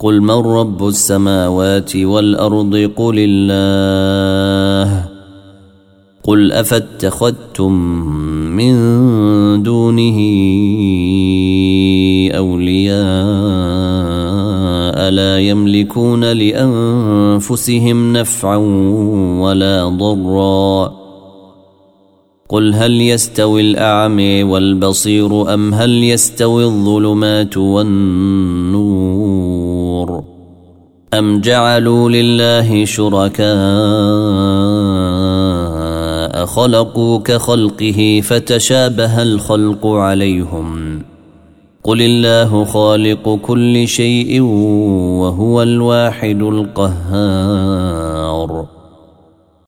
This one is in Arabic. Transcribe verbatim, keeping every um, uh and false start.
قل من رب السماوات والأرض قل الله قل أفاتخذتم من دونه أولياء لا يملكون لأنفسهم نفعا ولا ضرا قل هل يستوي الأعمى والبصير أم هل يستوي الظلمات والنور أم جعلوا لله شركاء خلقوا كخلقه فتشابه الخلق عليهم قل الله خالق كل شيء وهو الواحد القهار